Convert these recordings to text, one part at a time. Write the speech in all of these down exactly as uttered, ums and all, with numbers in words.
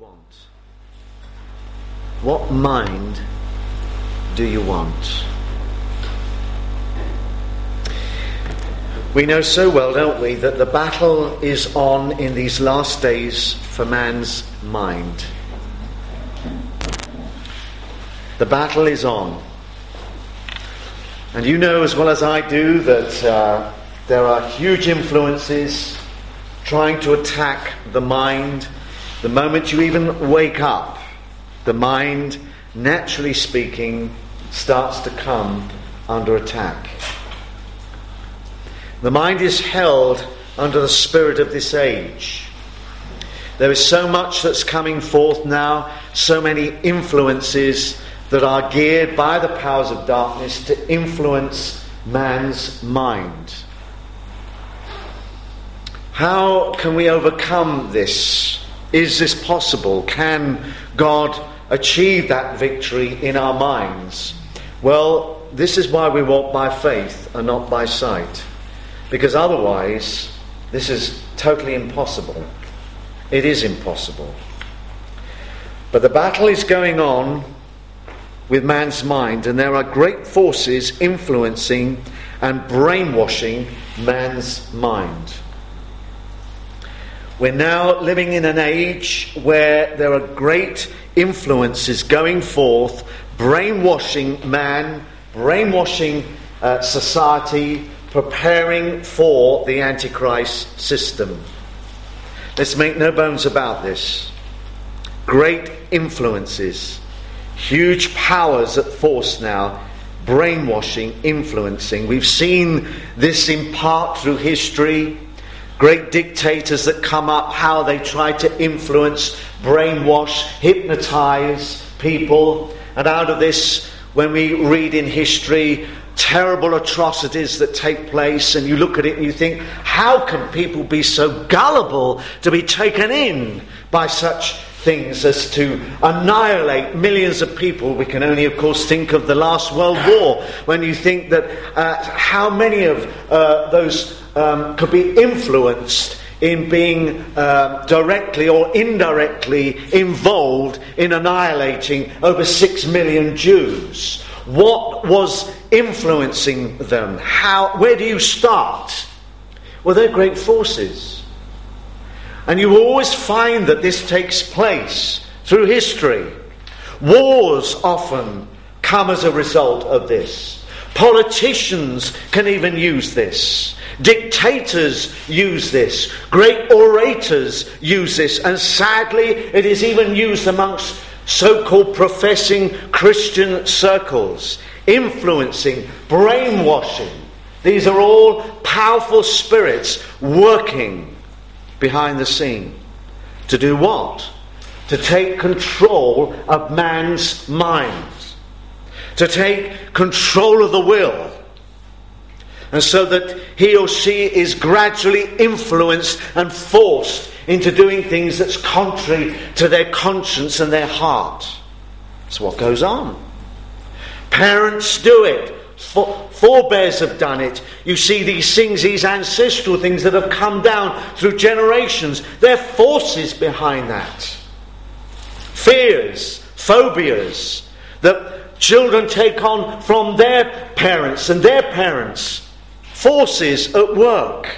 want? What mind do you want? We know so well, don't we, that the battle is on in these last days for man's mind. The battle is on. And you know as well as I do that uh, there are huge influences trying to attack the mind. The moment you even wake up, the mind, naturally speaking, starts to come under attack. The mind is held under the spirit of this age. There is so much that's coming forth now, so many influences that are geared by the powers of darkness to influence man's mind. How can we overcome this? Is this possible? Can God achieve that victory in our minds? Well, this is why we walk by faith and not by sight. Because otherwise, this is totally impossible. It is impossible. But the battle is going on with man's mind, and there are great forces influencing and brainwashing man's mind. We're now living in an age where there are great influences going forth, brainwashing man, brainwashing uh, society, preparing for the Antichrist system. Let's make no bones about this. Great influences, huge powers at force now, brainwashing, influencing. We've seen this in part through history. Great dictators that come up, how they try to influence, brainwash, hypnotize people. And out of this, when we read in history, terrible atrocities that take place, and you look at it and you think, how can people be so gullible to be taken in by such things as to annihilate millions of people? We can only, of course, think of the last World War, when you think that uh, how many of uh, those um, could be influenced in being uh, directly or indirectly involved in annihilating over six million Jews. What was influencing them? How? Where do you start? Well, they're great forces. And you will always find that this takes place through history. Wars often come as a result of this. Politicians can even use this. Dictators use this. Great orators use this. And sadly, it is even used amongst so-called professing Christian circles, influencing, brainwashing. These are all powerful spirits working behind the scene. To do what? To take control of man's mind. To take control of the will. And so that he or she is gradually influenced and forced into doing things that's contrary to their conscience and their heart. That's what goes on. Parents do it. Forebears have done it. You see these things, these ancestral things that have come down through generations. There are forces behind that. Fears, phobias that children take on from their parents and their parents. Forces at work.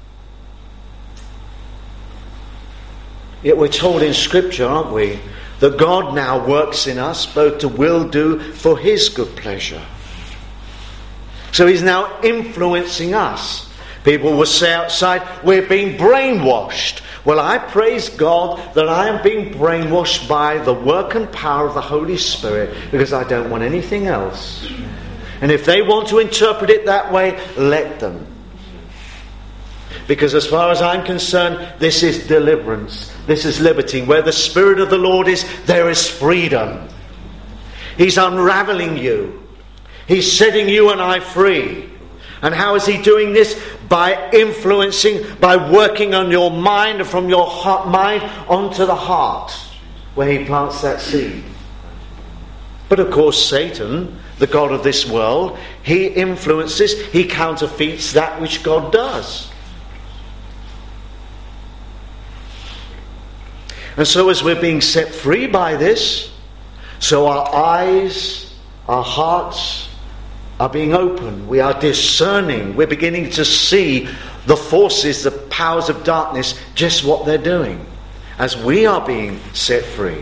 Yet we're told in Scripture, aren't we, that God now works in us both to will do for His good pleasure. So He's now influencing us. People will say outside, we're being brainwashed. Well, I praise God that I am being brainwashed by the work and power of the Holy Spirit, because I don't want anything else. And if they want to interpret it that way, let them. Because as far as I'm concerned, this is deliverance. This is liberty. Where the Spirit of the Lord is, there is freedom. He's unraveling you. He's setting you and I free. And how is He doing this? By influencing, by working on your mind, and from your heart, mind onto the heart, where He plants that seed. But of course, Satan, the god of this world, he influences, he counterfeits that which God does. And so as we're being set free by this, so our eyes, our hearts are being opened. We are discerning. We're beginning to see the forces, the powers of darkness, just what they're doing as we are being set free.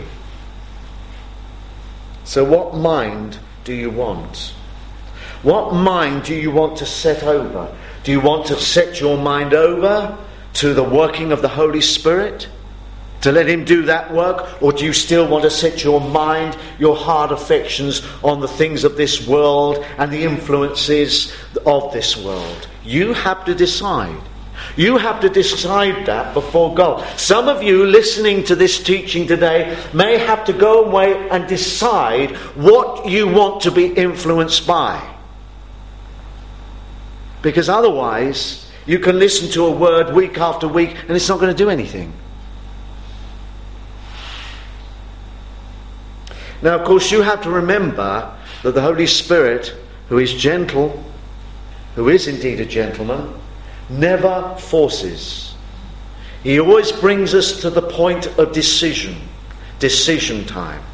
So what mind do you want? What mind do you want to set over? Do you want to set your mind over to the working of the Holy Spirit? To let him do that work? Or do you still want to set your mind, your heart affections on the things of this world and the influences of this world? You have to decide. You have to decide that before God. Some of you listening to this teaching today may have to go away and decide what you want to be influenced by. Because otherwise, you can listen to a word week after week and it's not going to do anything. Now, of course, you have to remember that the Holy Spirit, who is gentle, who is indeed a gentleman, never forces. He always brings us to the point of decision, decision time.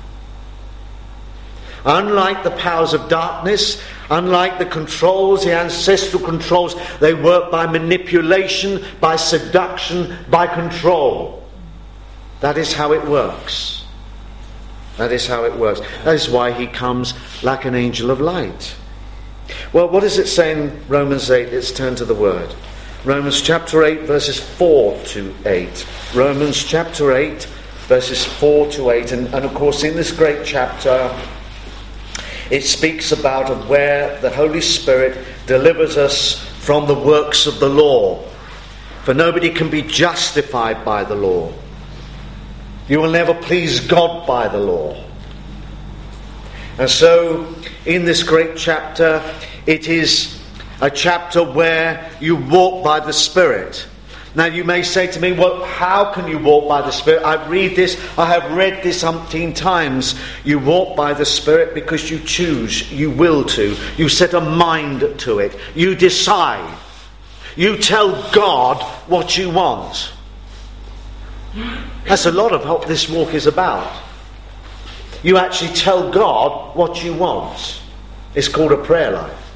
Unlike the powers of darkness, unlike the controls, the ancestral controls, they work by manipulation, by seduction, by control. That is how it works. That is how it works. That is why he comes like an angel of light. Well, what does it say in Romans eight? Let's turn to the word. Romans chapter eight, verses four to eight. Romans chapter eight, verses four to eight. And, and of course, in this great chapter, it speaks about of where the Holy Spirit delivers us from the works of the law. For nobody can be justified by the law. You will never please God by the law. And so, in this great chapter, it is a chapter where you walk by the Spirit. Now you may say to me, well, how can you walk by the Spirit? I read this, I have read this umpteen times. You walk by the Spirit because you choose, you will to. You set a mind to it. You decide. You tell God what you want. That's a lot of what this walk is about. You actually tell God what you want. It's called a prayer life.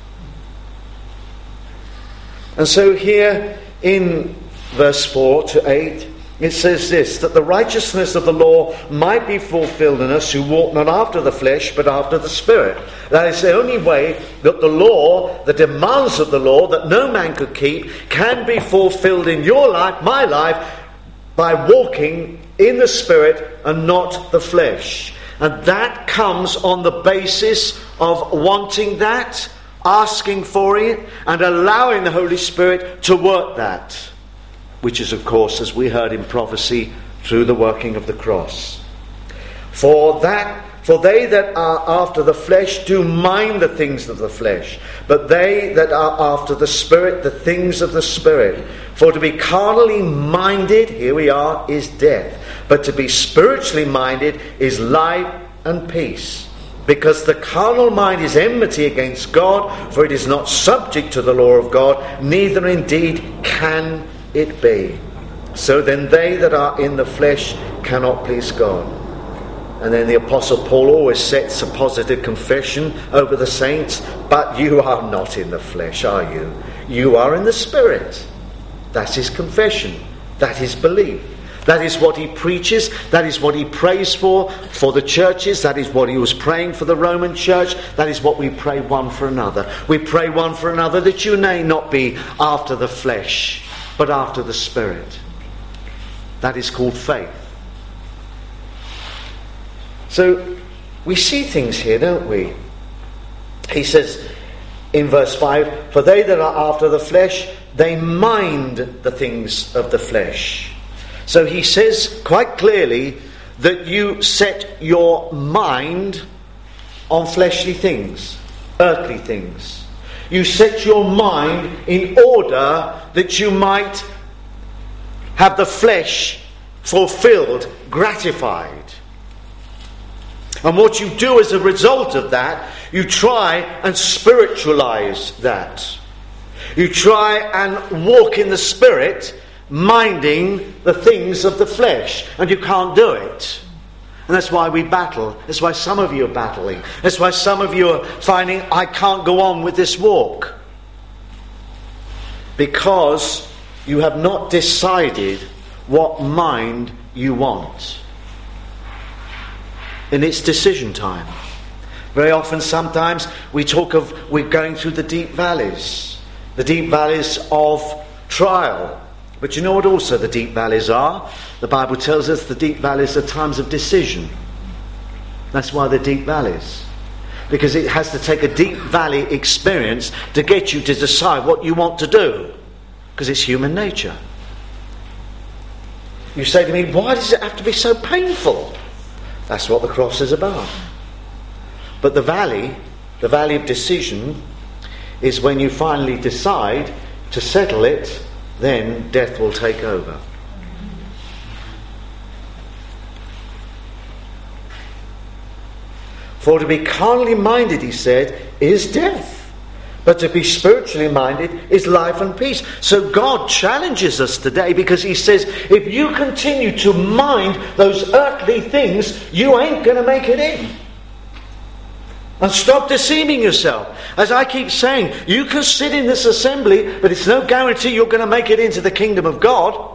And so here in verse four to eight, it says this, that the righteousness of the law might be fulfilled in us who walk not after the flesh, but after the Spirit. That is the only way that the law, the demands of the law that no man could keep, can be fulfilled in your life, my life, by walking in the Spirit and not the flesh. And that comes on the basis of wanting that, asking for it, and allowing the Holy Spirit to work that. Which is, of course, as we heard in prophecy, through the working of the cross. For that, for they that are after the flesh do mind the things of the flesh, but they that are after the Spirit, the things of the Spirit. For to be carnally minded, here we are, is death. But to be spiritually minded is life and peace. Because the carnal mind is enmity against God, for it is not subject to the law of God, neither indeed can it be. So then they that are in the flesh cannot please God. And then the Apostle Paul always sets a positive confession over the saints. But you are not in the flesh, are you? You are in the Spirit. That's his confession. That is belief. That is what he preaches. That is what he prays for, for the churches. That is what he was praying for the Roman church. That is what we pray one for another. We pray one for another that you may not be after the flesh, but after the Spirit. That is called faith. So we see things here, don't we? He says in verse five, for they that are after the flesh, they mind the things of the flesh. So he says quite clearly that you set your mind on fleshly things, earthly things. You set your mind in order that you might have the flesh fulfilled, gratified. And what you do as a result of that, you try and spiritualize that. You try and walk in the Spirit, minding the things of the flesh. And you can't do it. And that's why we battle. That's why some of you are battling. That's why some of you are finding, I can't go on with this walk. Because you have not decided what mind you want. And it's decision time. Very often, sometimes, we talk of we're going through the deep valleys. The deep valleys of trial. But you know what also the deep valleys are? The Bible tells us the deep valleys are times of decision. That's why they're deep valleys. Because it has to take a deep valley experience to get you to decide what you want to do. Because it's human nature. You say to me, why does it have to be so painful? That's what the cross is about. But the valley, the valley of decision, is when you finally decide to settle it, then death will take over. For to be carnally minded, he said, is death. But to be spiritually minded is life and peace. So God challenges us today because he says, if you continue to mind those earthly things, you ain't going to make it in. And stop deceiving yourself. As I keep saying, you can sit in this assembly, but it's no guarantee you're going to make it into the kingdom of God.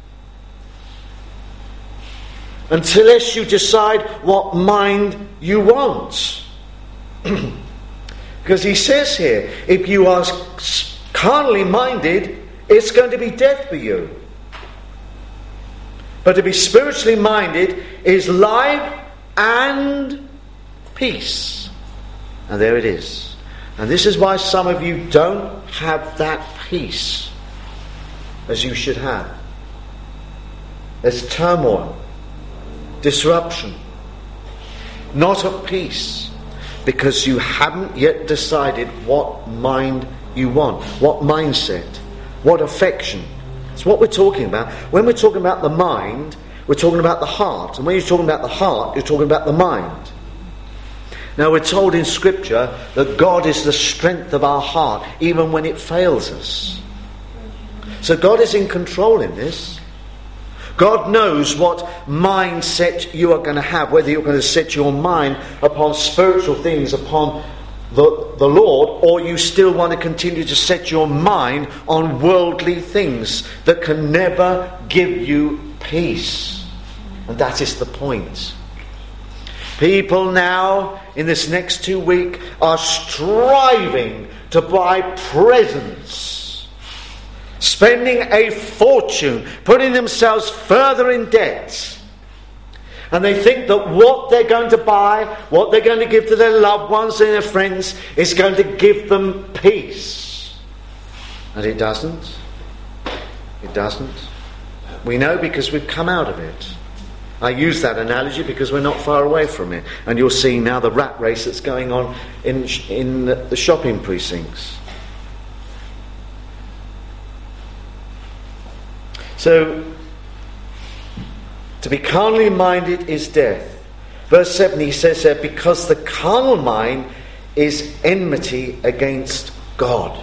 Unless you decide what mind you want. Because he says here, if you are carnally minded, it's going to be death for you. But to be spiritually minded is life and peace. And there it is. And this is why some of you don't have that peace as you should have. There's turmoil, disruption, not at peace, because you haven't yet decided what mind you want, what mindset, what affection. It's what we're talking about. When we're talking about the mind, we're talking about the heart. And when you're talking about the heart, you're talking about the mind. Now we're told in Scripture that God is the strength of our heart, even when it fails us. So God is in control in this. God knows what mindset you are going to have, whether you're going to set your mind upon spiritual things, upon the, the Lord, or you still want to continue to set your mind on worldly things that can never give you peace. And that is the point. People now, in this next two weeks, are striving to buy presents, spending a fortune, putting themselves further in debt. And they think that what they're going to buy, what they're going to give to their loved ones and their friends, is going to give them peace. And it doesn't. It doesn't. We know because we've come out of it. I use that analogy because we're not far away from it. And you're seeing now the rat race that's going on in, in the shopping precincts. So, to be carnally minded is death. Verse seven, he says there, because the carnal mind is enmity against God.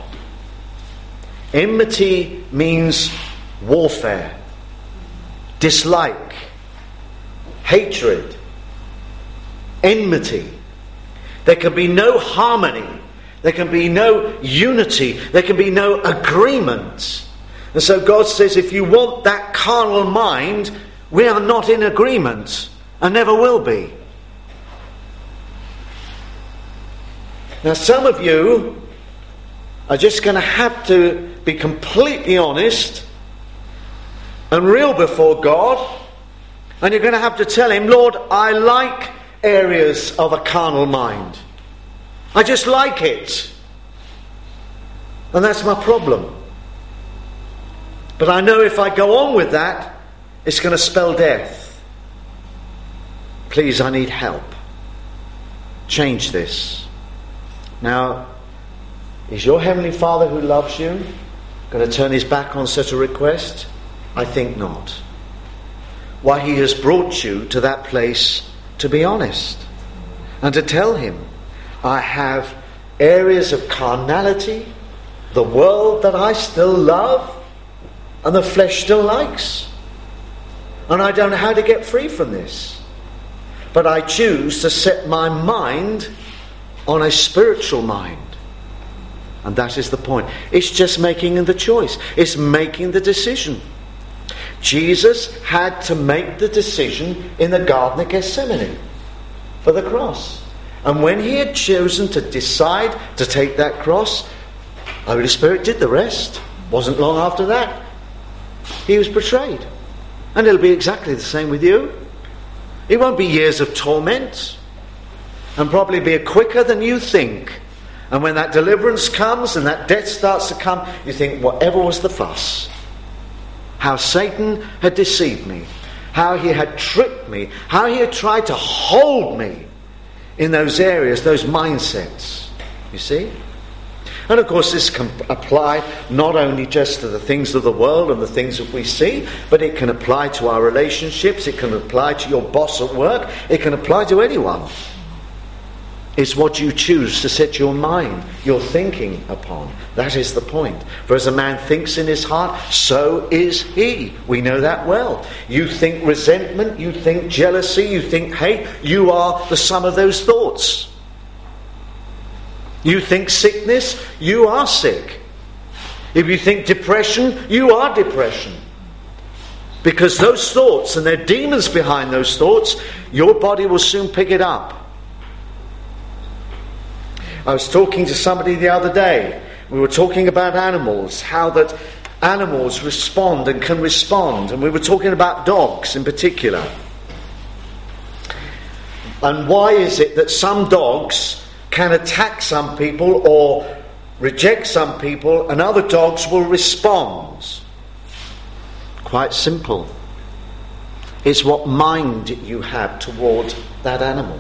Enmity means warfare, dislike, hatred, enmity. There can be no harmony. There can be no unity. There can be no agreement. And so God says, if you want that carnal mind, we are not in agreement and never will be. Now some of you are just going to have to be completely honest and real before God. And you're going to have to tell him, Lord, I like areas of a carnal mind. I just like it. And that's my problem. But I know if I go on with that, it's going to spell death. Please, I need help. Change this. Now, is your Heavenly Father who loves you going to turn his back on such a request? I think not. Why, he has brought you to that place to be honest and to tell him, I have areas of carnality, the world that I still love, and the flesh still likes. And I don't know how to get free from this. But I choose to set my mind on a spiritual mind. And that is the point. It's just making the choice. It's making the decision. Jesus had to make the decision in the Garden of Gethsemane for the cross. And when he had chosen to decide to take that cross, the Holy Spirit did the rest. Wasn't long after that, he was betrayed. And it'll be exactly the same with you. It won't be years of torment, and probably be quicker than you think. And when that deliverance comes and that death starts to come, you think, whatever was the fuss? How Satan had deceived me, how he had tricked me, how he had tried to hold me in those areas, those mindsets. You see? And of course this can apply not only just to the things of the world and the things that we see, but it can apply to our relationships, it can apply to your boss at work, it can apply to anyone. It's what you choose to set your mind, your thinking upon. That is the point. For as a man thinks in his heart, so is he. We know that well. You think resentment, you think jealousy, you think hate, you are the sum of those thoughts. You think sickness, you are sick. If you think depression, you are depression. Because those thoughts, and there are demons behind those thoughts, your body will soon pick it up. I was talking to somebody the other day. We were talking about animals, how that animals respond and can respond. And we were talking about dogs in particular. And why is it that some dogs can attack some people or reject some people, and other dogs will respond? Quite simple. It's what mind you have toward that animal.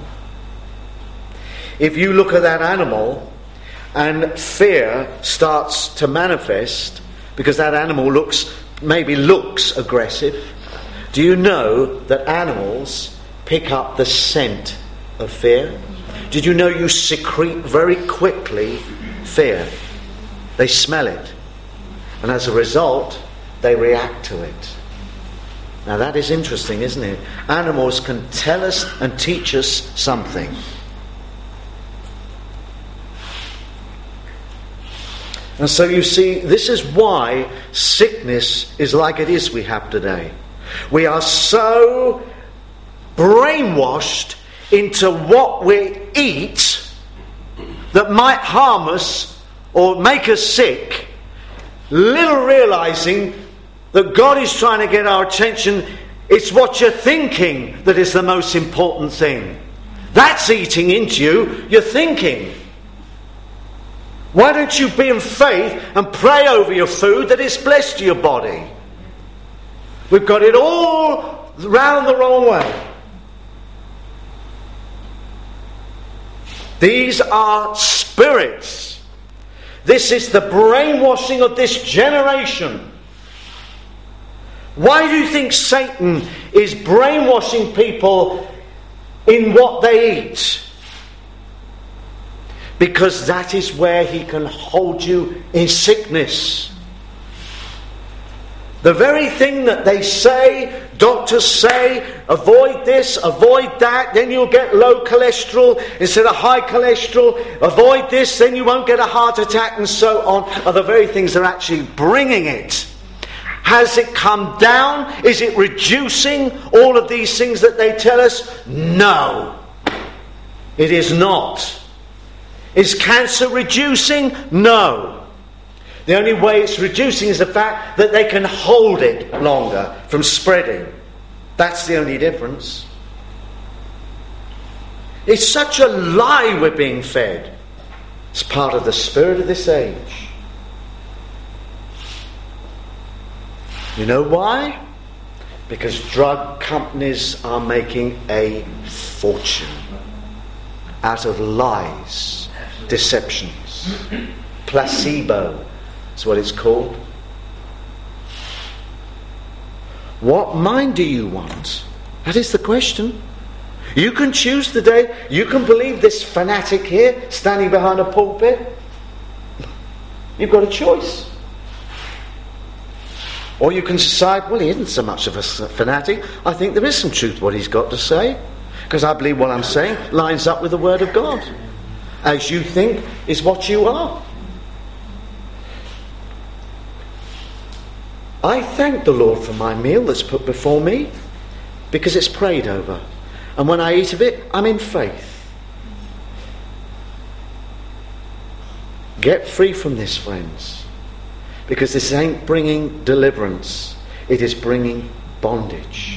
If you look at that animal and fear starts to manifest because that animal looks, maybe looks aggressive, do you know that animals pick up the scent of fear? Did you know you secrete very quickly fear? They smell it. And as a result, they react to it. Now that is interesting, isn't it? Animals can tell us and teach us something. And so you see, this is why sickness is like it is we have today. We are so brainwashed into what we eat that might harm us or make us sick, little realizing that God is trying to get our attention. It's what you're thinking that is the most important thing. That's eating into you, your thinking. Why don't you be in faith and pray over your food that it's blessed to your body? We've got it all round the wrong way. These are spirits. This is the brainwashing of this generation. Why do you think Satan is brainwashing people in what they eat? Because that is where he can hold you in sickness. The very thing that they say, doctors say, avoid this, avoid that, then you'll get low cholesterol instead of high cholesterol. Avoid this, then you won't get a heart attack, and so on, are the very things that are actually bringing it. Has it come down? Is it reducing all of these things that they tell us? No, it is not. Is cancer reducing? No. The only way it's reducing is the fact that they can hold it longer from spreading. That's the only difference. It's such a lie we're being fed. It's part of the spirit of this age. You know why? Because drug companies are making a fortune out of lies, deceptions. Placebo is what it's called. What mind do you want? That is the question. You can choose today. You can believe this fanatic here standing behind a pulpit. You've got a choice. Or you can decide, well, he isn't so much of a fanatic. I think there is some truth what he's got to say, because I believe what I'm saying lines up with the Word of God. As you think is what you are. I thank the Lord for my meal that's put before me, because it's prayed over. And when I eat of it, I'm in faith. Get free from this, friends. Because this ain't bringing deliverance. It is bringing bondage.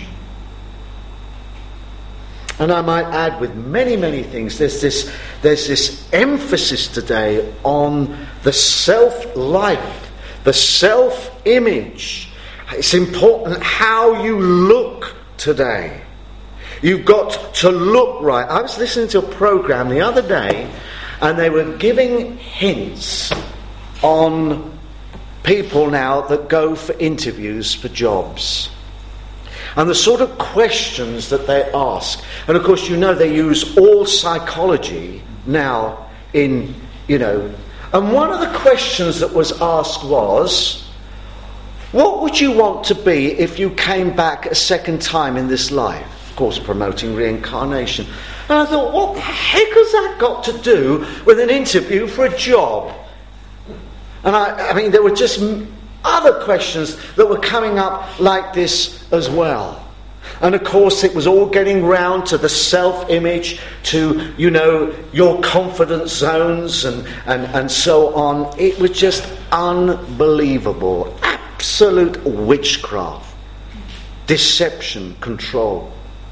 And I might add with many, many things, there's this, there's this emphasis today on the self-life, the self-image. It's important how you look today. You've got to look right. I was listening to a program the other day, and they were giving hints on people now that go for interviews for jobs. And the sort of questions that they ask. And of course, you know, they use all psychology now in, you know. And one of the questions that was asked was, what would you want to be if you came back a second time in this life? Of course, promoting reincarnation. And I thought, what the heck has that got to do with an interview for a job? And I, I mean, there were just other questions that were coming up like this as well. And of course, it was all getting round to the self-image, to, you know, your confidence zones and, and, and so on. It was just unbelievable. Absolute witchcraft. Deception, control.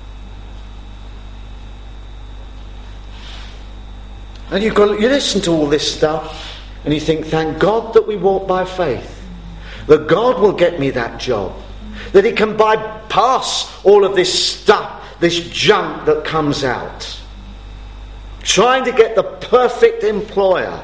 And you got you listen to all this stuff and you think, thank God that we walk by faith. That God will get me that job. That He can bypass all of this stuff, this junk that comes out. Trying to get the perfect employer.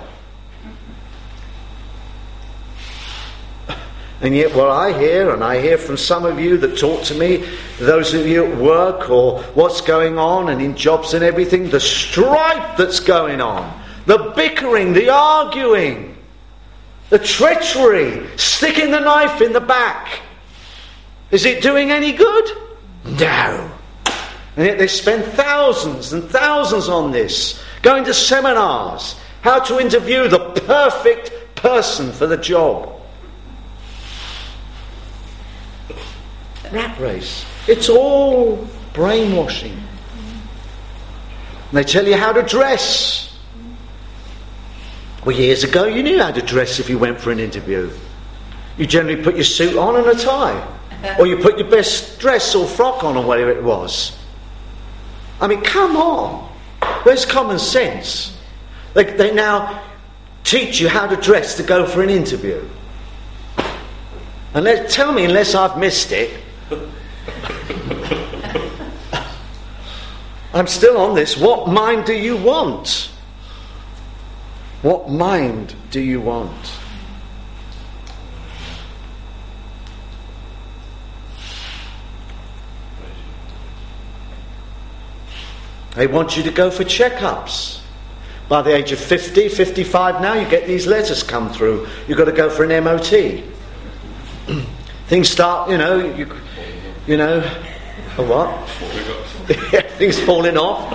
And yet what I hear, and I hear from some of you that talk to me, those of you at work or what's going on and in jobs and everything, the strife that's going on, the bickering, the arguing, the treachery, sticking the knife in the back. Is it doing any good? No. And yet they spend thousands and thousands on this, going to seminars, how to interview the perfect person for the job. Rat race. It's all brainwashing. And they tell you how to dress. Well, years ago you knew how to dress if you went for an interview. You generally put your suit on and a tie. Or you put your best dress or frock on or whatever it was. I mean, come on. Where's common sense? They, they now teach you how to dress to go for an interview. And let, tell me, unless I've missed it, I'm still on this. What mind do you want? What mind do you want? They want you to go for checkups. By the age of fifty, fifty-five now, you get these letters come through. You've got to go for an M O T. Things start, you know, you, you know, a what? Things falling off.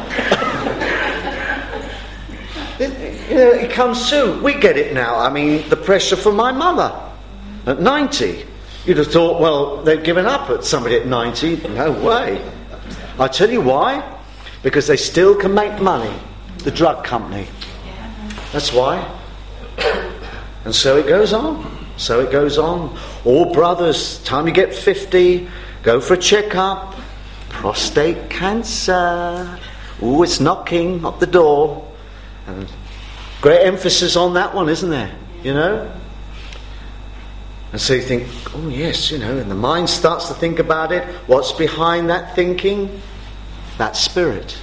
it, you know, it comes soon. We get it now. I mean, the pressure for my mother at ninety. You'd have thought, well, they've given up at somebody at ninety. No way. I tell you why. Because they still can make money. The drug company. That's why. And so it goes on. So it goes on. All brothers, time you get fifty, go for a checkup. Prostate cancer. Ooh, it's knocking at the door. And great emphasis on that one, isn't there? You know? And so you think, oh yes, you know, and the mind starts to think about it. What's behind that thinking? That spirit.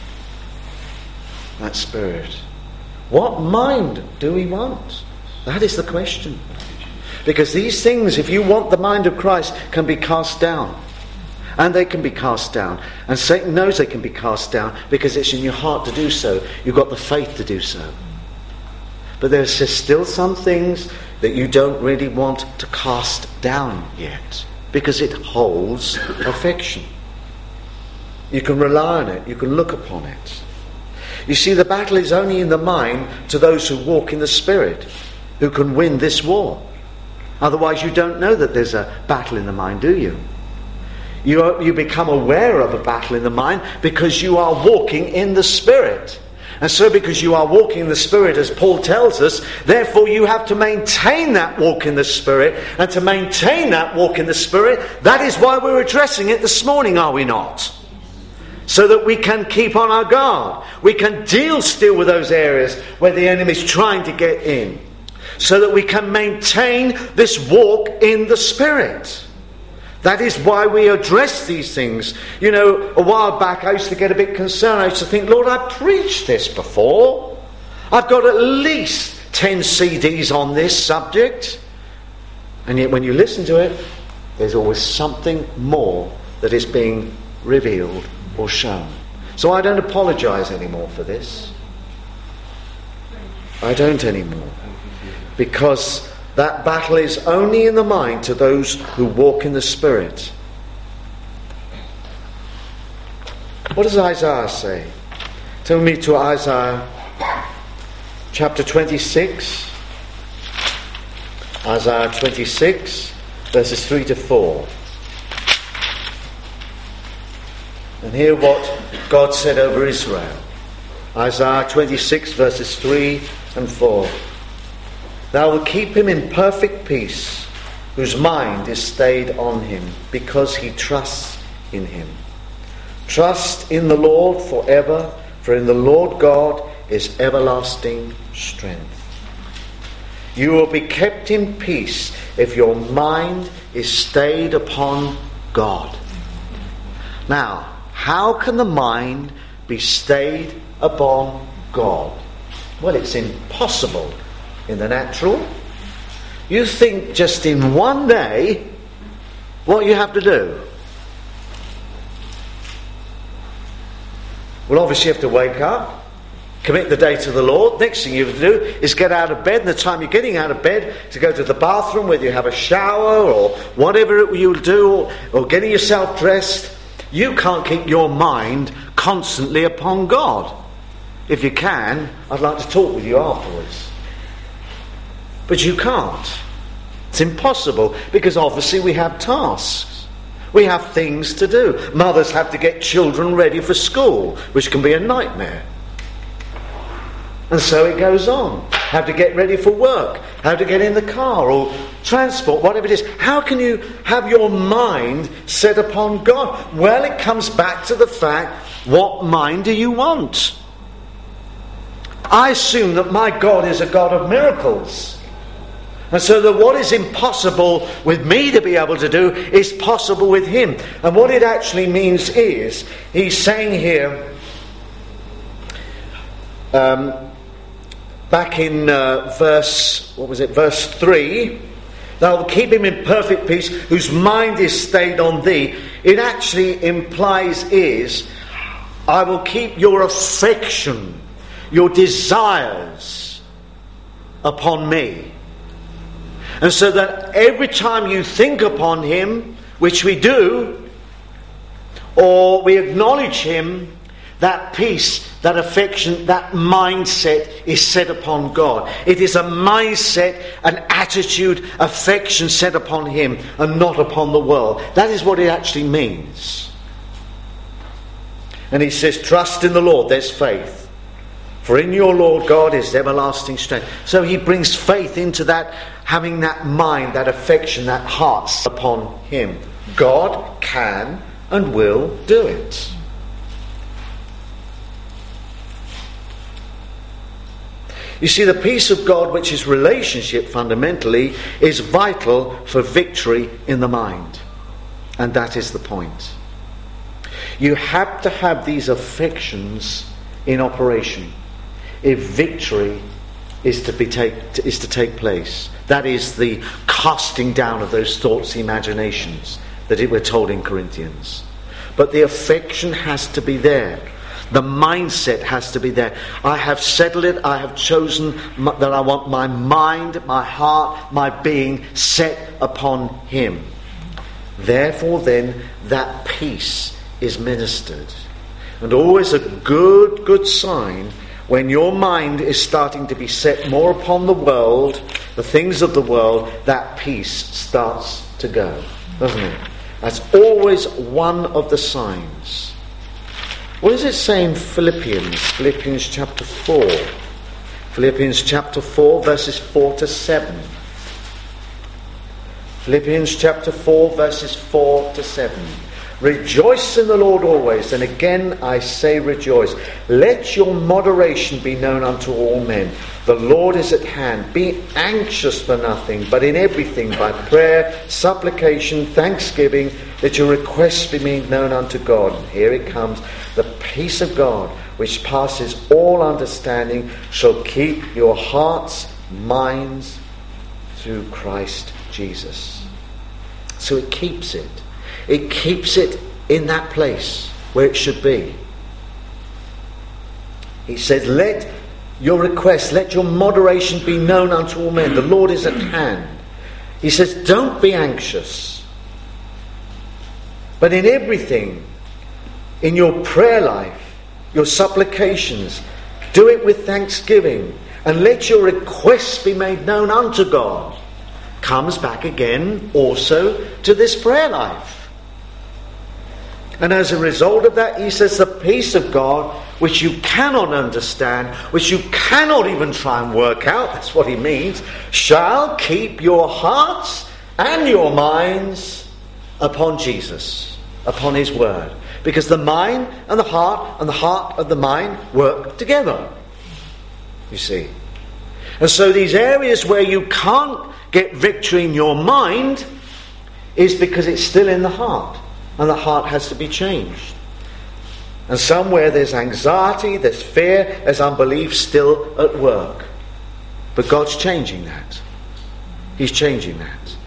That spirit. What mind do we want? That is the question. Because these things, if you want the mind of Christ, can be cast down. And they can be cast down. And Satan knows they can be cast down because it's in your heart to do so. You've got the faith to do so. But there's just still some things that you don't really want to cast down yet, because it holds affection. You can rely on it. You can look upon it. You see, the battle is only in the mind to those who walk in the Spirit, who can win this war. Otherwise, you don't know that there's a battle in the mind, do you? You, are, you become aware of a battle in the mind because you are walking in the Spirit. And so because you are walking in the Spirit, as Paul tells us, therefore you have to maintain that walk in the Spirit. And to maintain that walk in the Spirit, that is why we're addressing it this morning, are we not? So that we can keep on our guard. We can deal still with those areas where the enemy's trying to get in. So that we can maintain this walk in the Spirit. That is why we address these things. You know, a while back I used to get a bit concerned. I used to think, Lord, I've preached this before. I've got at least ten C Ds on this subject. And yet when you listen to it, there's always something more that is being revealed or shown. So I don't apologise anymore for this. I don't anymore. Because that battle is only in the mind to those who walk in the Spirit. What does Isaiah say? Turn me to Isaiah chapter twenty-six. Isaiah twenty-six, verses three to four. And hear what God said over Israel. Isaiah twenty-six, verses three and four. Thou wilt keep him in perfect peace, whose mind is stayed on him, because he trusts in him. Trust in the Lord forever, for in the Lord God is everlasting strength. You will be kept in peace if your mind is stayed upon God. Now, how can the mind be stayed upon God? Well, it's impossible in the natural. You think just in one day what you have to do. Well, obviously you have to wake up, commit the day to the Lord. Next thing you have to do is get out of bed, and the time you're getting out of bed to go to the bathroom, whether you have a shower or whatever you'll do, or, or getting yourself dressed. You can't keep your mind constantly upon God. If you can, I'd like to talk with you afterwards. But you can't. It's impossible, because obviously we have tasks. We have things to do. Mothers have to get children ready for school, which can be a nightmare. And so it goes on. Have to get ready for work. How to get in the car or transport, whatever it is. How can you have your mind set upon God? Well, it comes back to the fact, what mind do you want? I assume that my God is a God of miracles. And so that what is impossible with me to be able to do is possible with him. And what it actually means is, he's saying here, um, back in uh, verse, what was it, verse three, thou wilt keep him in perfect peace, whose mind is stayed on thee. It actually implies is, I will keep your affection, your desires upon me. And so that every time you think upon him, which we do, or we acknowledge him, that peace, that affection, that mindset is set upon God. It is a mindset, an attitude, affection set upon him and not upon the world. That is what it actually means. And he says, trust in the Lord, there's faith. For in your Lord God is everlasting strength. So he brings faith into that, having that mind, that affection, that heart upon him. God can and will do it. You see, the peace of God, which is relationship fundamentally, is vital for victory in the mind. And that is the point. You have to have these affections in operation if victory is to be take is to take place. That is the casting down of those thoughts, imaginations that we're told in Corinthians. But the affection has to be there. The mindset has to be there. I have settled it. I have chosen m- that I want my mind, my heart, my being set upon him. Therefore then, that peace is ministered. And always a good, good sign when your mind is starting to be set more upon the world, the things of the world, that peace starts to go, doesn't it? That's always one of the signs. What does it say in Philippians? Philippians chapter four. Philippians chapter four, verses four to seven. Philippians chapter four, verses four to seven. Rejoice in the Lord always, and again I say rejoice. Let your moderation be known unto all men. The Lord is at hand. Be anxious for nothing, but in everything by prayer, supplication, thanksgiving, that your requests be made known unto God. And here it comes. The peace of God, which passes all understanding, shall keep your hearts, minds, through Christ Jesus. So it keeps it. It keeps it in that place where it should be. He says, let your requests, let your moderation be known unto all men. The Lord is at hand. He says, don't be anxious. But in everything, in your prayer life, your supplications, do it with thanksgiving. And let your requests be made known unto God. Comes back again also to this prayer life. And as a result of that, he says, the peace of God, which you cannot understand, which you cannot even try and work out, that's what he means, shall keep your hearts and your minds upon Jesus, upon his word. Because the mind and the heart and the heart of the mind work together, you see. And so these areas where you can't get victory in your mind is because it's still in the heart. And the heart has to be changed. And somewhere there's anxiety, there's fear, there's unbelief still at work. But God's changing that. He's changing that.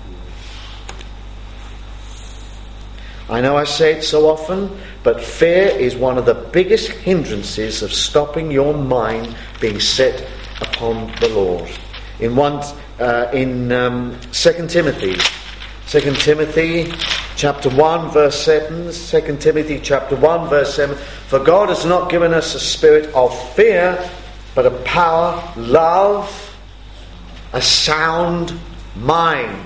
I know I say it so often, but fear is one of the biggest hindrances of stopping your mind being set upon the Lord. In one, uh, in um, Second Timothy, Second Timothy. Chapter one, verse seven, Second Timothy chapter one, verse seven. For God has not given us a spirit of fear, but of power, love, a sound mind,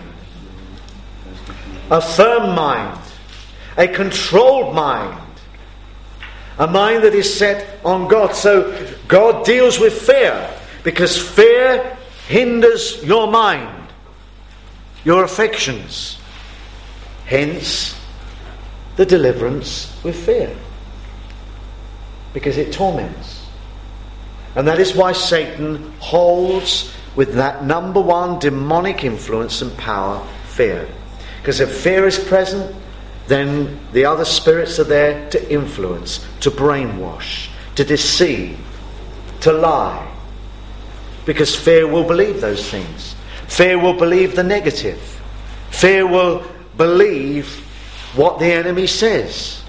a firm mind, a controlled mind, a mind that is set on God. So God deals with fear, because fear hinders your mind, your affections. Hence, the deliverance with fear. Because it torments. And that is why Satan holds with that number one demonic influence and power, fear. Because if fear is present, then the other spirits are there to influence, to brainwash, to deceive, to lie. Because fear will believe those things. Fear will believe the negative. Fear will believe what the enemy says.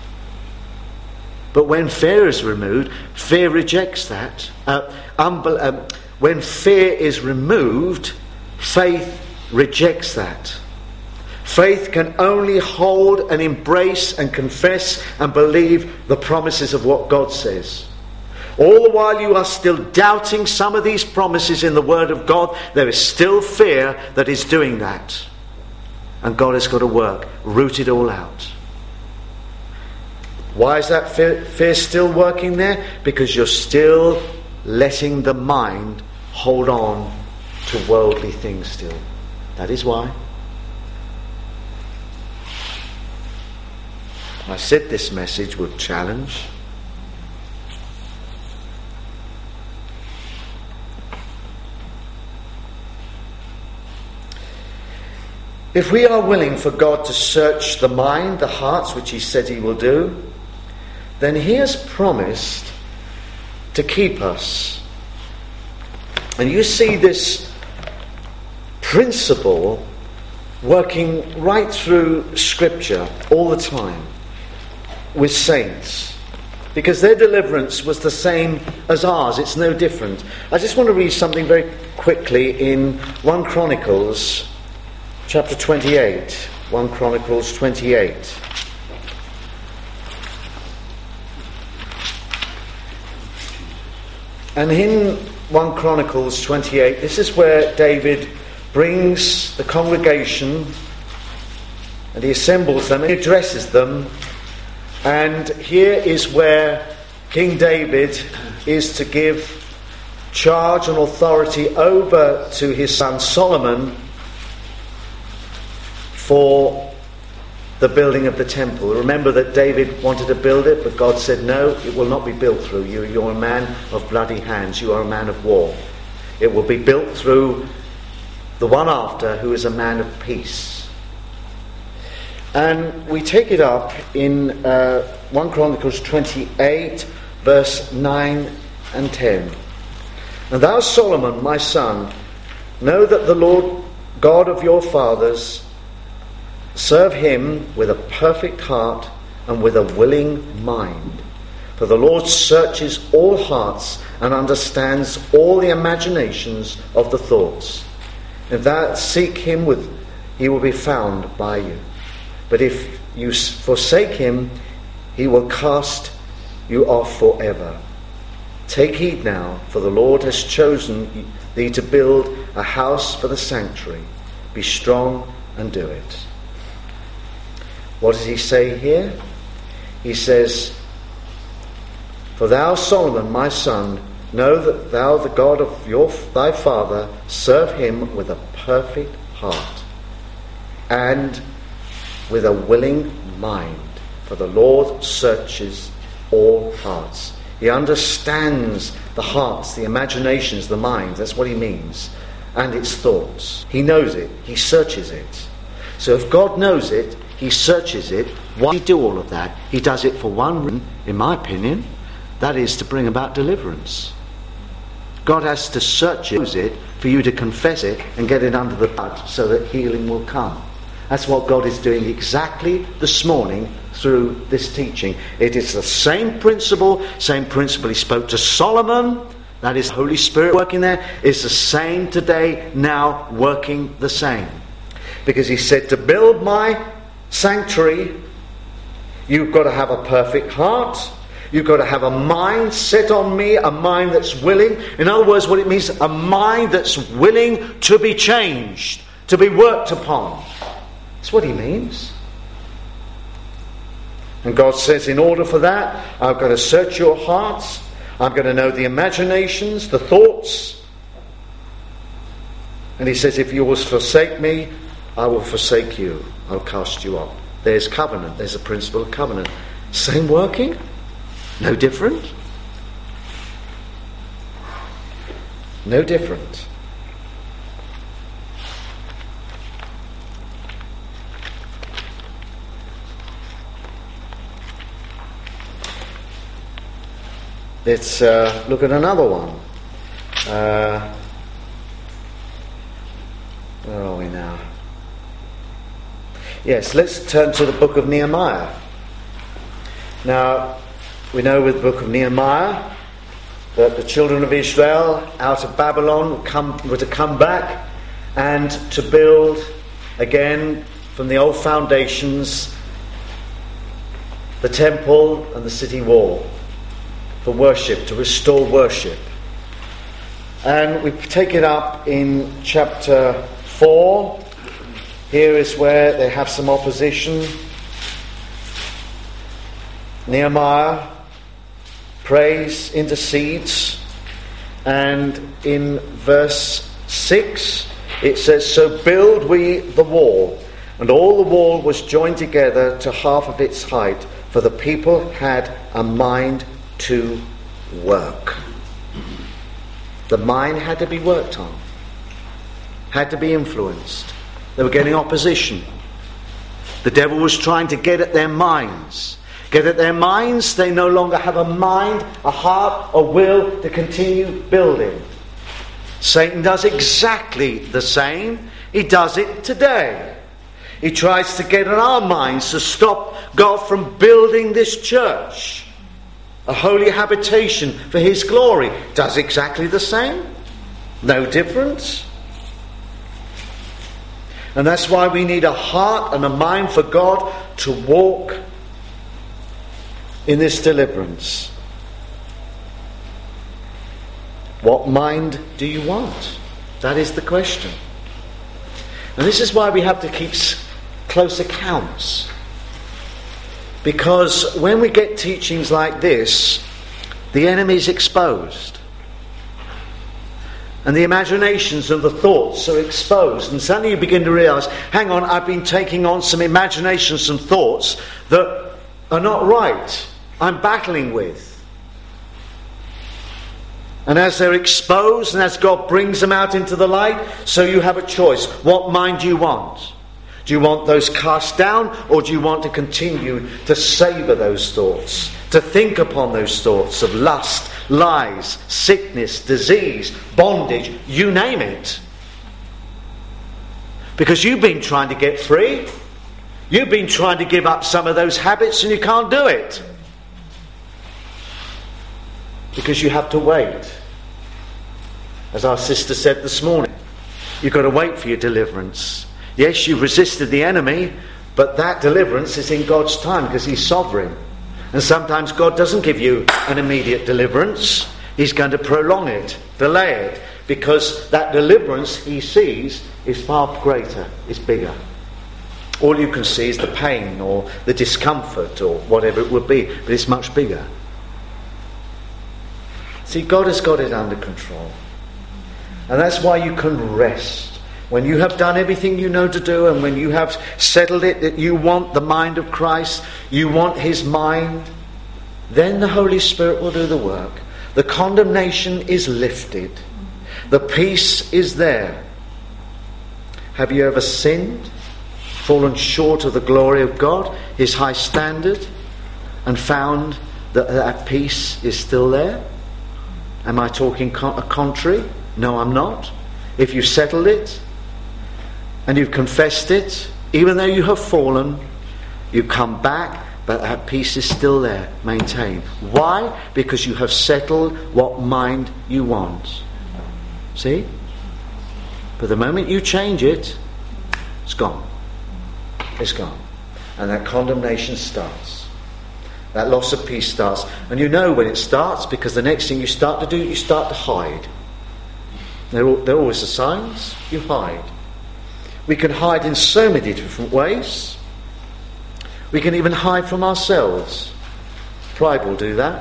But when fear is removed, fear rejects that. Uh, unbe- um, when fear is removed, faith rejects that. Faith can only hold and embrace and confess and believe the promises of what God says. All the while you are still doubting some of these promises in the Word of God, there is still fear that is doing that. And God has got to work, root it all out. Why is that fear, fear still working there? Because you're still letting the mind hold on to worldly things still. That is why. I said this message would challenge. If we are willing for God to search the mind, the hearts, which he said he will do, then he has promised to keep us. And you see this principle working right through Scripture all the time with saints. because their deliverance was the same as ours. It's no different. I just want to read something very quickly in First Chronicles chapter twenty-eight. First Chronicles twenty-eight. And in First Chronicles twenty-eight, this is where David brings the congregation and he assembles them and he addresses them. And here is where King David is to give charge and authority over to his son Solomon for the building of the temple. Remember that David wanted to build it, but God said, no, it will not be built through you. You're a man of bloody hands. You are a man of war. It will be built through the one after, who is a man of peace. And we take it up in uh, First Chronicles twenty-eight, verse nine and ten. And thou, Solomon, my son, know that the Lord God of your fathers, serve him with a perfect heart and with a willing mind. For the Lord searches all hearts and understands all the imaginations of the thoughts. If thou seek him with, he will be found by you. But if you forsake him, he will cast you off forever. Take heed now, for the Lord has chosen thee to build a house for the sanctuary. Be strong and do it. What does he say here? He says, for thou, Solomon, my son, know that thou, the God of your thy father, serve him with a perfect heart and with a willing mind. For the Lord searches all hearts. He understands the hearts, the imaginations, the minds. That's what he means. And its thoughts. He knows it. He searches it. So if God knows it, he searches it. Why does he do all of that? He does it for one reason, in my opinion. That is to bring about deliverance. God has to search it for you to confess it and get it under the blood so that healing will come. That's what God is doing exactly this morning through this teaching. It is the same principle, same principle he spoke to Solomon. That is the Holy Spirit working there. It's the same today, now working the same. Because he said, to build my sanctuary, you've got to have a perfect heart. You've got to have a mind set on me, a mind that's willing. In other words, what it means, a mind that's willing to be changed, to be worked upon. That's what he means. And God says, in order for that, I've got to search your hearts. I'm going to know the imaginations, the thoughts. And he says, if you will forsake me, I will forsake you. I'll cast you off. There's covenant. There's a principle of covenant. Same working? No different? No different. Let's uh, look at another one. Uh, where are we now? Yes, let's turn to the book of Nehemiah. Now, we know with the book of Nehemiah that the children of Israel out of Babylon come, were to come back and to build again from the old foundations the temple and the city wall for worship, to restore worship. And we take it up in chapter four. Here is where they have some opposition. Nehemiah prays, intercedes, and in verse six it says, so build we the wall, and all the wall was joined together to half of its height, for the people had a mind to work. The mind had to be worked on, had to be influenced. They were getting opposition. The devil was trying to get at their minds. Get at their minds, they no longer have a mind, a heart, a will to continue building. Satan does exactly the same. He does it today. He tries to get in our minds to stop God from building this church. a holy habitation for his glory, does exactly the same. No difference. And that's why we need a heart and a mind for God to walk in this deliverance. What mind do you want? That is the question. And this is why we have to keep close accounts. Because when we get teachings like this, the enemy is exposed. And the imaginations and the thoughts are exposed. And suddenly you begin to realise, hang on, I've been taking on some imaginations and thoughts that are not right. I'm battling with. And as they're exposed and as God brings them out into the light, so you have a choice. What mind do you want? Do you want those cast down, or do you want to continue to savour those thoughts? To think upon those thoughts of lust, lies, sickness, disease, bondage, you name it. Because you've been trying to get free. You've been trying to give up some of those habits and you can't do it. Because you have to wait. As our sister said this morning, you've got to wait for your deliverance. Yes, you resisted the enemy, but that deliverance is in God's time because he's sovereign. And sometimes God doesn't give you an immediate deliverance. He's going to prolong it, delay it, because that deliverance he sees is far greater, is bigger. All you can see is the pain or the discomfort or whatever it would be, but it's much bigger. See, God has got it under control. And that's why you can rest. When you have done everything you know to do, and when you have settled it that you want the mind of Christ, you want his mind, then the Holy Spirit will do the work. The condemnation is lifted. The peace is there. Have you ever sinned, fallen short of the glory of God, his high standard, and found that that peace is still there? Am I talking con- contrary? No, I'm not. If you've settled it, and you've confessed it, even though you have fallen, you come back, but that peace is still there, maintained. Why? Because you have settled what mind you want. See? But the moment you change it, it's gone. It's gone. And that condemnation starts. That loss of peace starts. And you know when it starts, because the next thing you start to do, you start to hide. They're, all, they're always the signs. You hide. We can hide in so many different ways. We can even hide from ourselves. Pride will do that.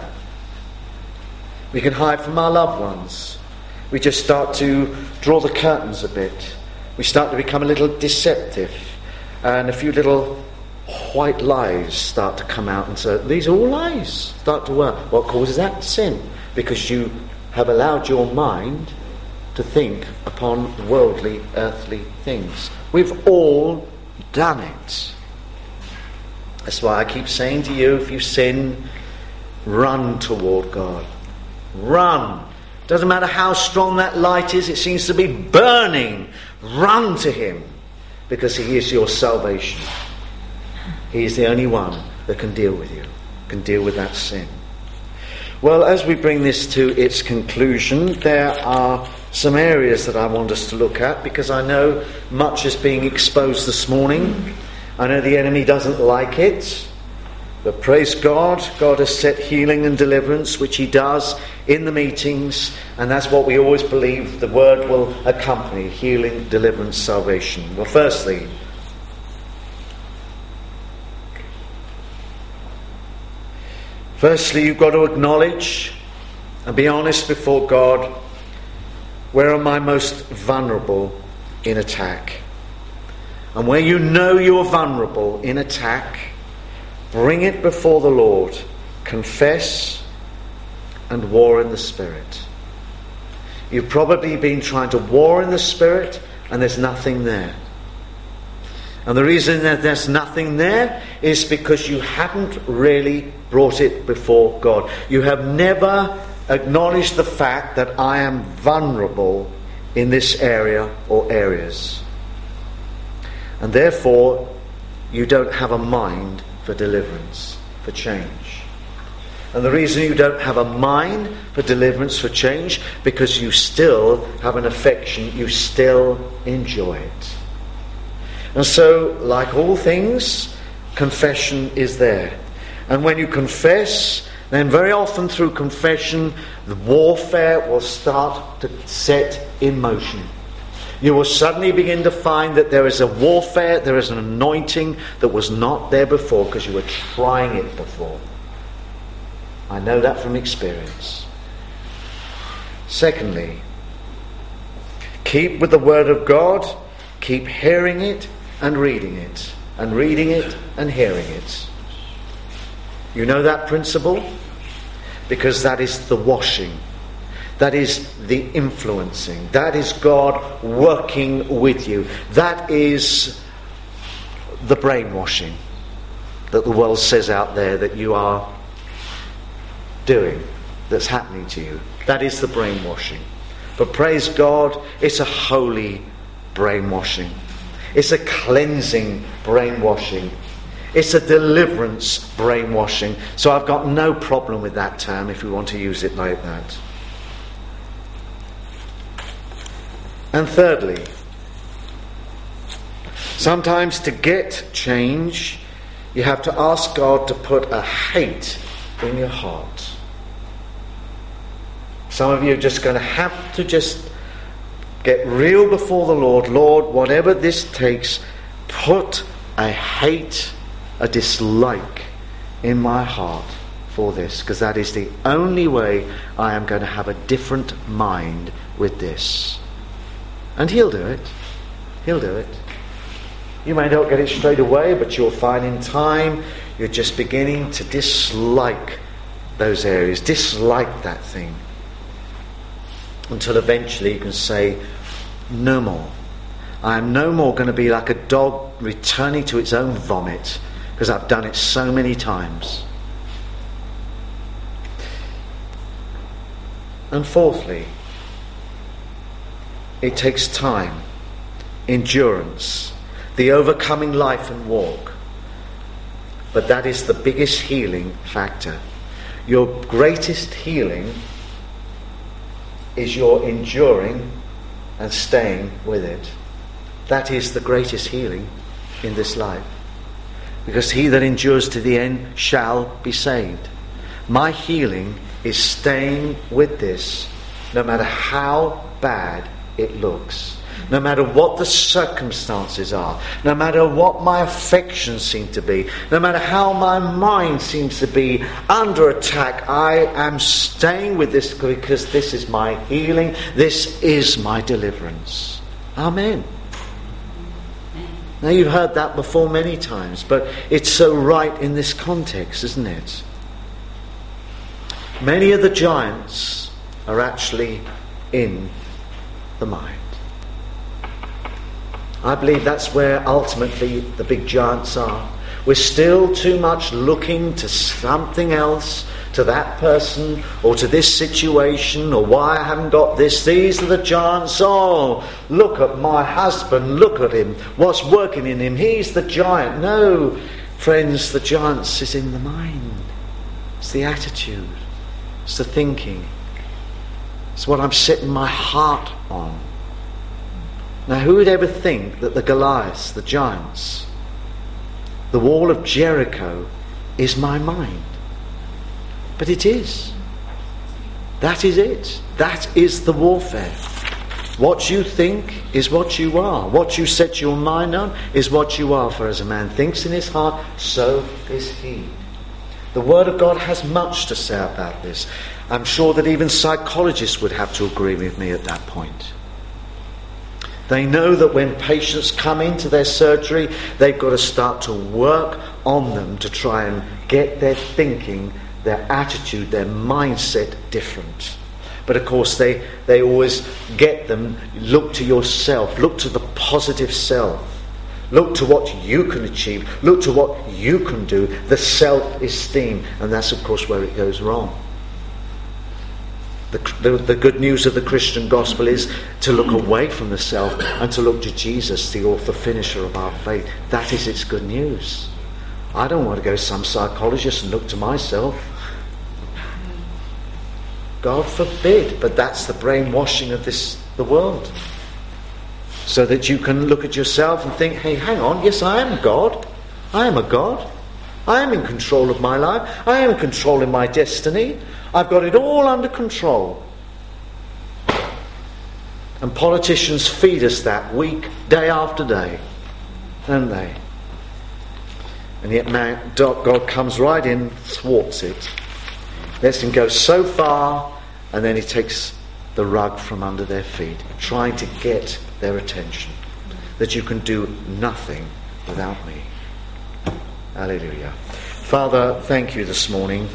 We can hide from our loved ones. We just start to draw the curtains a bit. We start to become a little deceptive. And a few little white lies start to come out. And so these are all lies. Start to work. What causes that? Sin. Because you have allowed your mind to think upon worldly, earthly things. We've all done it. That's why I keep saying to you, if you sin, run toward God. Run. Doesn't matter how strong that light is, it seems to be burning. Run to him, because he is your salvation. He is the only one that can deal with you, can deal with that sin. Well, as we bring this to its conclusion, there are some areas that I want us to look at, because I know much is being exposed this morning. I know the enemy doesn't like it, but praise God, God has set healing and deliverance, which he does in the meetings, and that's what we always believe the word will accompany: healing, deliverance, salvation. Well, firstly, firstly you've got to acknowledge and be honest before God. Where am I most vulnerable in attack? And where you know you're vulnerable in attack, bring it before the Lord. Confess and war in the Spirit. You've probably been trying to war in the Spirit and there's nothing there. And the reason that there's nothing there is because you haven't really brought it before God. You have never acknowledge the fact that I am vulnerable in this area or areas. And therefore, you don't have a mind for deliverance, for change. And the reason you don't have a mind for deliverance, for change, because you still have an affection, you still enjoy it. And so, like all things, confession is there. And when you confess, then very often through confession, the warfare will start to set in motion. You will suddenly begin to find that there is a warfare, there is an anointing that was not there before because you were trying it before. I know that from experience. Secondly, keep with the Word of God, keep hearing it and reading it, and reading it and hearing it. You know that principle? Because that is the washing. That is the influencing. That is God working with you. That is the brainwashing that the world says out there that you are doing, that's happening to you. That is the brainwashing. But praise God, it's a holy brainwashing. It's a cleansing brainwashing. It's a deliverance brainwashing. So I've got no problem with that term if we want to use it like that. And thirdly, sometimes to get change, you have to ask God to put a hate in your heart. Some of you are just going to have to just get real before the Lord. Lord, whatever this takes, put a hate, a dislike in my heart for this, because that is the only way I am going to have a different mind with this. And He'll do it. He'll do it. You may not get it straight away, but you'll find in time you're just beginning to dislike those areas, dislike that thing, until eventually you can say, no more. I am no more going to be like a dog returning to its own vomit, because I've done it so many times. And fourthly, it takes time, endurance, the overcoming life and walk. But that is the biggest healing factor. Your greatest healing is your enduring and staying with it. That is the greatest healing in this life. Because he that endures to the end shall be saved. My healing is staying with this, no matter how bad it looks, no matter what the circumstances are, no matter what my affections seem to be, no matter how my mind seems to be under attack, I am staying with this because this is my healing, this is my deliverance. Amen. Now, you've heard that before many times, but it's so right in this context, isn't it? Many of the giants are actually in the mind. I believe that's where ultimately the big giants are. We're still too much looking to something else, to that person, or to this situation, or why I haven't got this. These are the giants. Oh, look at my husband, look at him. What's working in him? He's the giant. No, friends, the giants is in the mind. It's the attitude. It's the thinking. It's what I'm setting my heart on. Now, who would ever think that the Goliaths, the giants, the wall of Jericho is my mind? But it is. That is it. That is the warfare. What you think is what you are. What you set your mind on is what you are. For as a man thinks in his heart, so is he. The Word of God has much to say about this. I'm sure that even psychologists would have to agree with me at that point. They know that when patients come into their surgery, they've got to start to work on them to try and get their thinking, their attitude, their mindset different. But of course they, they always get them, look to yourself, look to the positive self. Look to what you can achieve, look to what you can do, the self-esteem. And that's of course where it goes wrong. The, the, the good news of the Christian gospel is to look away from the self and to look to Jesus, the author finisher of our faith. That is its good news. I don't want to go to some psychologist and look to myself. God forbid, but that's the brainwashing of this the world. So that you can look at yourself and think, hey, hang on, yes, I am God. I am a God. I am in control of my life. I am in control of my destiny. I've got it all under control. And politicians feed us that week, day after day, don't they? And yet man, God comes right in, thwarts it, lets him go so far, and then he takes the rug from under their feet, trying to get their attention, that you can do nothing without me. Hallelujah. Father, thank you this morning.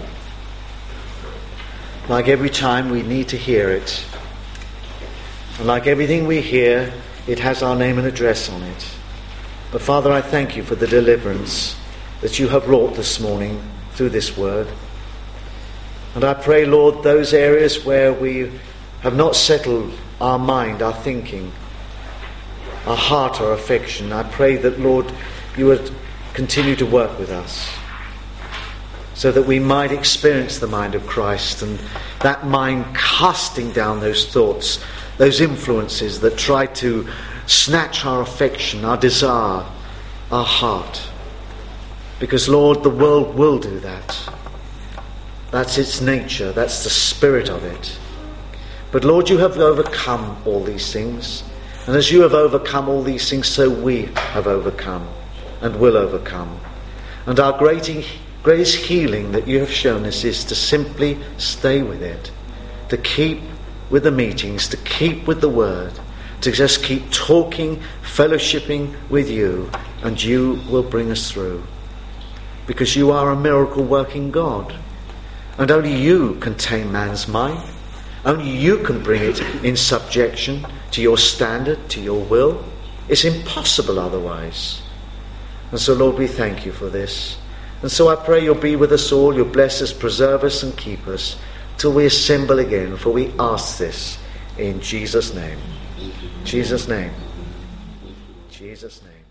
Like every time, we need to hear it. And like everything we hear, it has our name and address on it. But Father, I thank you for the deliverance that you have wrought this morning through this word. And I pray, Lord, those areas where we have not settled our mind, our thinking, our heart, our affection, I pray that, Lord, you would continue to work with us so that we might experience the mind of Christ, and that mind casting down those thoughts, those influences that try to snatch our affection, our desire, our heart. Because, Lord, the world will do that. That's its nature. That's the spirit of it. But, Lord, you have overcome all these things. And as you have overcome all these things, so we have overcome and will overcome. And our greatest, greatest healing that you have shown us is to simply stay with it, to keep with the meetings, to keep with the word, to just keep talking, fellowshipping with you, and you will bring us through. Because you are a miracle working God. And only you can tame man's mind. Only you can bring it in subjection to your standard, to your will. It's impossible otherwise. And so, Lord, we thank you for this. And so I pray you'll be with us all, you'll bless us, preserve us and keep us till we assemble again. For we ask this in Jesus' name. Jesus' name. Jesus' name.